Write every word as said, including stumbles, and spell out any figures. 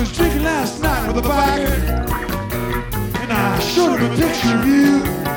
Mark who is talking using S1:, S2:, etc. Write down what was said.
S1: was drinking last night with a biker, and I showed him a picture of you.